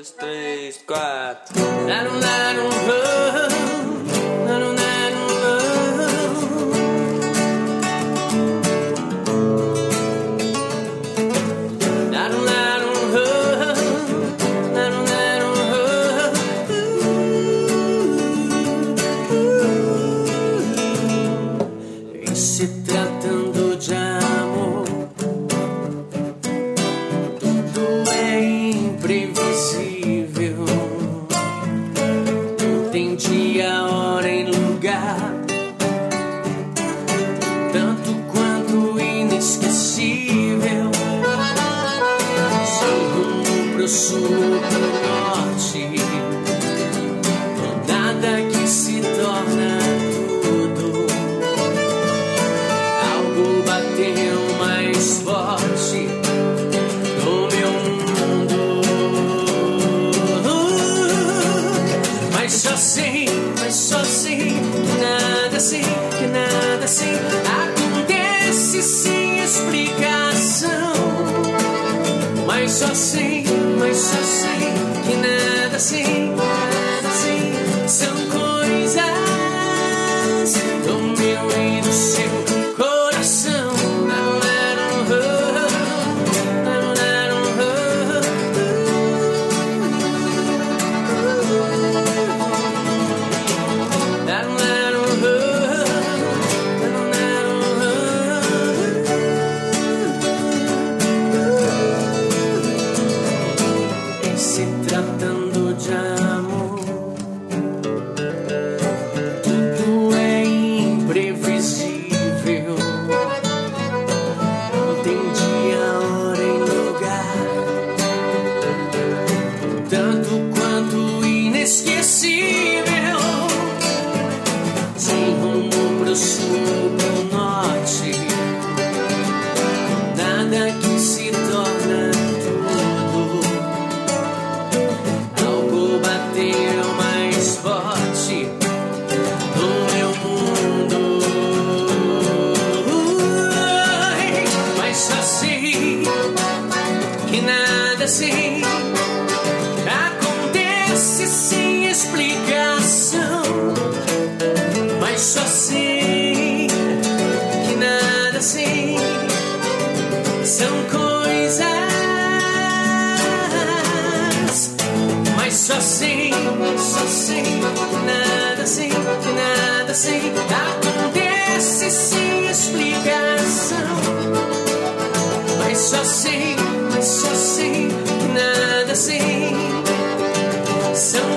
dois, três, quatro. E se tratando de amor, tudo é imprevisível. Não tem dia, hora e lugar, tanto quanto inesquecível. Sem rumo pro sul, pro norte, nada que se torna tudo. Algo bateu mais forte no meu mundo. Mas só sei que nada assim acontece sem explicação. Mas só sei que nada assim são coisas do meu e do seu coração. E se tratando de amor, tudo é imprevisível. Não tem dia, hora e lugar, tanto quanto inesquecível. Sem rumo pro sul, pro norte, nada que se torna tudo. Algo bateu mais forte no meu mundo. Mas só sei que nada assim acontece sem explicação. Mas só sei que nada assim são coisas. Mas só sei que nada assim acontece sem explicação. Mas só sei que nada assim são